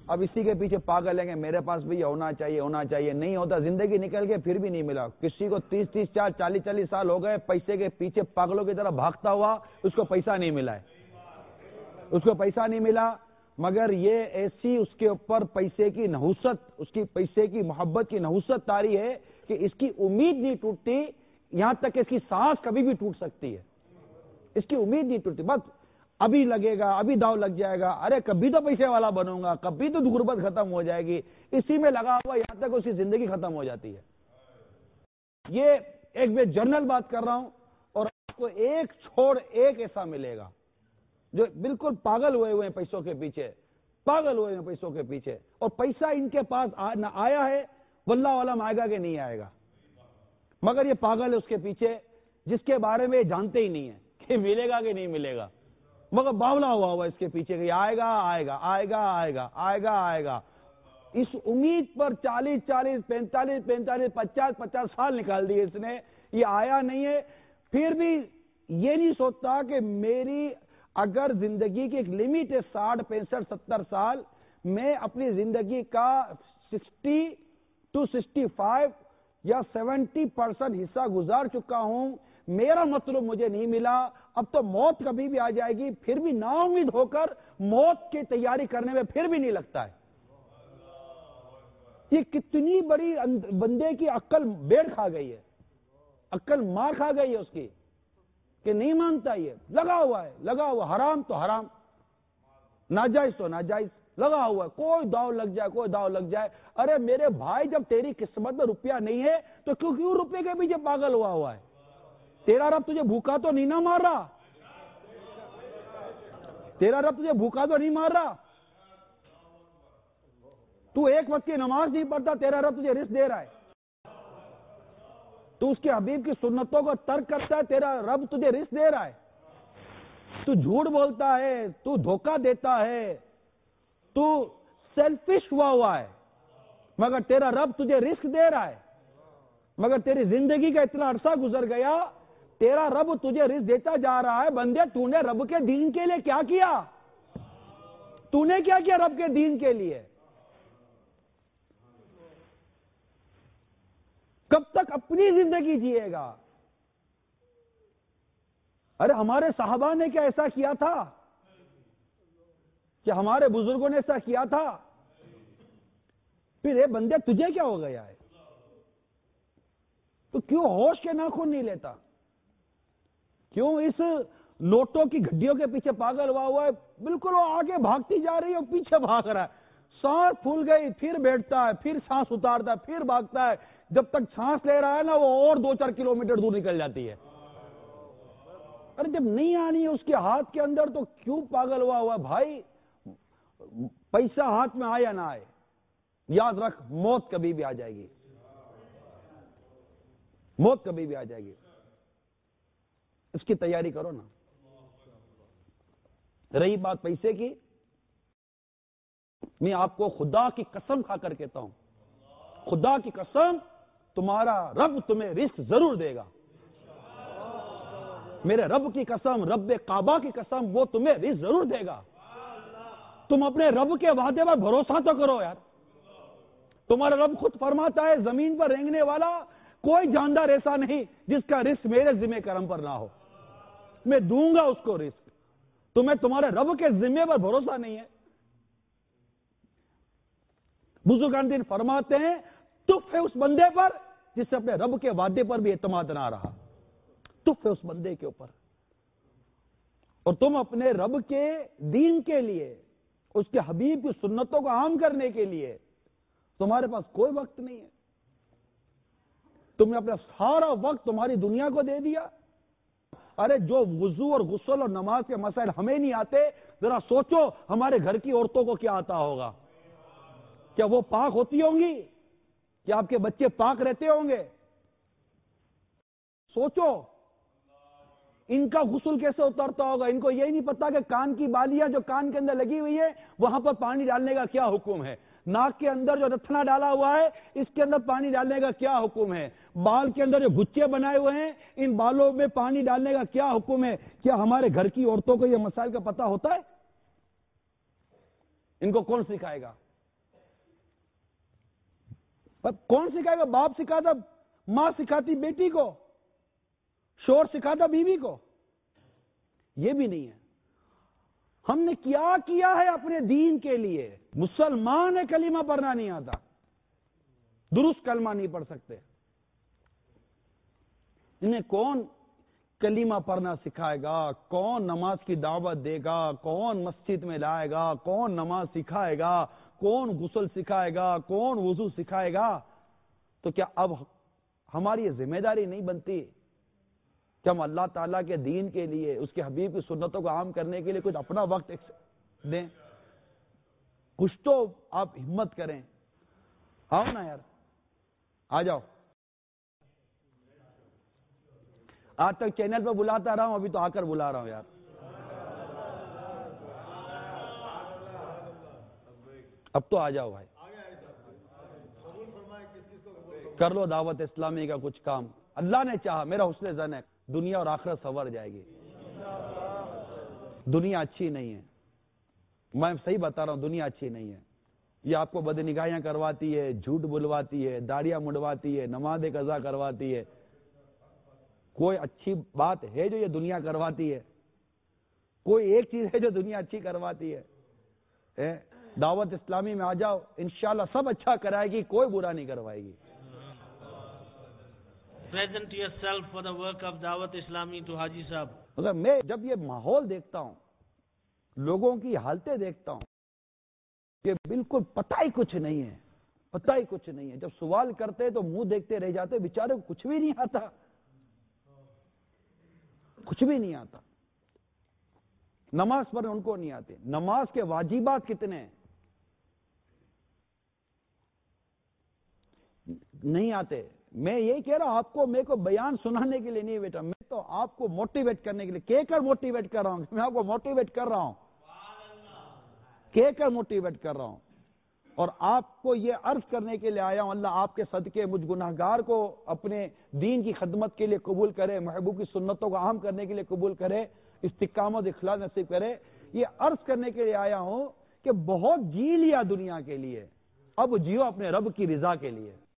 اب اسی کے پیچھے پاگل ہیں کہ میرے پاس بھی یہ ہونا چاہیے، نہیں ہوتا، زندگی نکل کے پھر بھی نہیں ملا. کسی کو 30 40 سال ہو گئے پیسے کے پیچھے پاگلوں کی طرح بھاگتا ہوا، اس کو پیسہ نہیں ملا ہے، اس کو پیسہ نہیں ملا. مگر یہ ایسی اس کے اوپر پیسے کی نحوست، اس کی پیسے کی محبت کی نحوست طاری ہے کہ اس کی امید نہیں ٹوٹتی، یہاں تک کہ اس کی سانس کبھی بھی ٹوٹ سکتی ہے. اس کی امید نہیں ٹوٹتی، بس ابھی لگے گا، ابھی داؤ لگ جائے گا، ارے کبھی تو پیسے والا بنوں گا، کبھی تو غربت ختم ہو جائے گی، اسی میں لگا ہوا یہاں تک اس کی زندگی ختم ہو جاتی ہے. یہ ایک میں جنرل بات کر رہا ہوں، اور آپ کو ایک چھوڑ ایک ایسا ملے گا جو بالکل پاگل ہوئے ہیں پیسوں کے پیچھے، پاگل ہوئے ہیں پیسوں کے پیچھے، اور پیسہ ان کے پاس نہ آیا ہے، واللہ عالم آئے گا کہ نہیں آئے گا، مگر یہ پاگل ہے اس کے پیچھے جس کے بارے میں جانتے ہی نہیں ہے کہ ملے گا کہ نہیں ملے گا، مگر باولا ہوا اس کے پیچھے کہ آئے گا آئے گا آئے گا آئے گا آئے گا آئے گا. اس امید پر 40 45 50 سال نکال دیے اس نے، یہ آیا نہیں ہے. پھر بھی یہ نہیں سوچتا کہ میری اگر زندگی کی ایک لمٹ ہے 60 65 70 سال، میں اپنی زندگی کا 60 to 65 یا 70% حصہ گزار چکا ہوں، میرا مطلب مجھے نہیں ملا، اب تو موت کبھی بھی آ جائے گی، پھر بھی نا امید ہو کر موت کی تیاری کرنے میں پھر بھی نہیں لگتا ہے. یہ کتنی بڑی بندے کی عقل بیڑ کھا گئی ہے، عقل مار کھا گئی ہے اس کی، کہ نہیں مانتا، یہ لگا ہوا ہے، لگا ہوا، حرام تو حرام، ناجائز تو ناجائز، لگا ہوا ہے، کوئی داؤ لگ جائے، کوئی داؤ لگ جائے. ارے میرے بھائی، جب تیری قسمت میں روپیہ نہیں ہے تو کیوں روپے کے پیچھے پاگل ہوا ہے؟ تیرا رب تجھے بھوکا تو نہیں نہ مار رہا، تیرا رب تجھے بھوکا تو نہیں مار رہا. تو ایک وقت کی نماز نہیں پڑھتا، تیرا رب تجھے رزق دے رہا ہے. تو اس کے حبیب کی سنتوں کو ترک کرتا ہے، تیرا رب تجھے رزق دے رہا ہے. تو جھوٹ بولتا ہے، تو دھوکہ دیتا ہے، تو سیلفش ہوا ہے، مگر تیرا رب تجھے رزق دے رہا ہے. مگر تیری زندگی کا اتنا عرصہ گزر گیا، تیرا رب تجھے رزق دیتا جا رہا ہے. بندے، تو نے رب کے دین کے لیے کیا کیا؟ تو نے کیا کیا رب کے دین کے لیے؟ کب تک اپنی زندگی جیے گا؟ ارے ہمارے صحابہ نے کیا ایسا کیا تھا؟ کہ ہمارے بزرگوں نے ایسا کیا تھا؟ پھر اے بندے، تجھے کیا ہو گیا ہے؟ تو کیوں ہوش کے ناخن نہیں لیتا؟ کیوں اس نوٹوں کی گھڈیوں کے پیچھے پاگل ہوا ہے؟ بالکل وہ آگے بھاگتی جا رہی ہے، پیچھے بھاگ رہا ہے. سانس پھول گئی، پھر بیٹھتا ہے، پھر سانس اتارتا ہے، پھر بھاگتا ہے. جب تک سانس لے رہا ہے نا، وہ اور 2-4 کلومیٹر دور نکل جاتی ہے. ارے جب نہیں آنی ہے اس کے ہاتھ کے اندر تو کیوں پاگل ہوا ہے بھائی؟ پیسہ ہاتھ میں آیا نہ آئے، یاد رکھ، موت کبھی بھی آ جائے گی، موت کبھی بھی آ جائے گی. اس کی تیاری کرو نا. رہی بات پیسے کی، میں آپ کو خدا کی قسم کھا کر کہتا ہوں، خدا کی قسم، تمہارا رب تمہیں رزق ضرور دے گا. میرے رب کی قسم، رب کعبہ کی قسم، وہ تمہیں رزق ضرور دے گا. تم اپنے رب کے وعدے پر بھروسہ تو کرو یار. تمہارا رب خود فرماتا ہے، زمین پر رینگنے والا کوئی جاندار ایسا نہیں جس کا رزق میرے ذمہ کرم پر نہ ہو، میں دوں گا اس کو رزق. تمہیں تمہارے رب کے ذمہ پر بھروسہ نہیں ہے. بزرگان دین فرماتے ہیں، تف ہے اس بندے پر جس سے اپنے رب کے وعدے پر بھی اعتماد نہ رہا. تف ہے اس بندے کے اوپر. اور تم اپنے رب کے دین کے لیے، اس کے حبیب کی سنتوں کو عام کرنے کے لیے تمہارے پاس کوئی وقت نہیں ہے. تم نے اپنا سارا وقت تمہاری دنیا کو دے دیا. ارے جو وضو اور غسل اور نماز کے مسائل ہمیں نہیں آتے، ذرا سوچو ہمارے گھر کی عورتوں کو کیا آتا ہوگا. کیا وہ پاک ہوتی ہوں گی؟ کیا آپ کے بچے پاک رہتے ہوں گے؟ سوچو ان کا غسل کیسے اترتا ہوگا. ان کو یہی نہیں پتا کہ کان کی بالیاں جو کان کے اندر لگی ہوئی ہے وہاں پر پانی ڈالنے کا کیا حکم ہے. ناک کے اندر جو رتھنا ڈالا ہوا ہے اس کے اندر پانی ڈالنے کا کیا حکم ہے. بال کے اندر جو گچے بنائے ہوئے ہیں ان بالوں میں پانی ڈالنے کا کیا حکم ہے. کیا ہمارے گھر کی عورتوں کو یہ مسائل کا پتہ ہوتا ہے؟ ان کو کون سکھائے گا؟ پر کون سکھائے گا؟ باپ سکھاتا، ماں سکھاتی بیٹی کو، شوہر سکھاتا بیوی کو؟ یہ بھی نہیں ہے۔ ہم نے کیا کیا ہے اپنے دین کے لیے؟ مسلمان ہے، کلمہ پڑھنا نہیں آتا، درست کلمہ نہیں پڑھ سکتے، انہیں کون کلمہ پڑھنا سکھائے گا؟ کون نماز کی دعوت دے گا؟ کون مسجد میں لائے گا؟ کون نماز سکھائے گا؟ کون غسل سکھائے گا؟ کون وضو سکھائے گا؟ تو کیا اب ہماری یہ ذمہ داری نہیں بنتی کہ ہم اللہ تعالیٰ کے دین کے لیے، اس کے حبیب کی سنتوں کو عام کرنے کے لیے کچھ اپنا وقت دیں؟ کچھ تو آپ ہمت کریں، آؤ نا یار، آ جاؤ۔ آج تک چینل پہ بلاتا رہا ہوں، ابھی تو آ کر بلا رہا ہوں یار۔ اب تو آ جاؤ بھائی، کر لو دعوت اسلامی کا کچھ کام۔ اللہ نے چاہا، میرا حسن ظن ہے، دنیا اور آخرت سنور جائے گی۔ دنیا اچھی نہیں ہے، میں صحیح بتا رہا ہوں، دنیا اچھی نہیں ہے۔ یہ آپ کو بدنگاہیاں کرواتی ہے، جھوٹ بلواتی ہے، داڑیاں مڈواتی ہے، نماز قضا کرواتی ہے۔ کوئی اچھی بات ہے جو یہ دنیا کرواتی ہے؟ کوئی ایک چیز ہے جو دنیا اچھی کرواتی ہے؟ دعوت اسلامی میں آ جاؤ، انشاءاللہ سب اچھا کرائے گی، کوئی برا نہیں کروائے گی۔ Present yourself for the work of Dawat Islami to Haji Sahab. مگر میں جب یہ ماحول دیکھتا ہوں، لوگوں کی حالتیں دیکھتا ہوں، یہ بالکل پتہ ہی کچھ نہیں ہے، پتہ ہی کچھ نہیں ہے۔ جب سوال کرتے تو منہ دیکھتے رہ جاتے، بیچارے کو کچھ بھی نہیں آتا، کچھ بھی نہیں آتا۔ نماز پڑھنے ان کو نہیں آتے، نماز کے واجبات کتنے ہیں؟ نہیں آتے۔ میں یہی کہہ رہا ہوں آپ کو، میرے کو بیان سنانے کے لیے نہیں بیٹا، میں تو آپ کو موٹیویٹ کرنے کے لیے کہہ کر موٹیویٹ کر رہا ہوں، میں آپ کو موٹیویٹ کر رہا ہوں، کہہ کر موٹیویٹ کر رہا ہوں، اور آپ کو یہ عرض کرنے کے لیے آیا ہوں، اللہ آپ کے صدقے مجھ گناہگار کو اپنے دین کی خدمت کے لیے قبول کرے، محبوب کی سنتوں کو عام کرنے کے لیے قبول کرے، استقامت اخلاص نصیب کرے۔ یہ عرض کرنے کے لیے آیا ہوں کہ بہت جی لیا دنیا کے لیے، اب جیو اپنے رب کی رضا کے لیے۔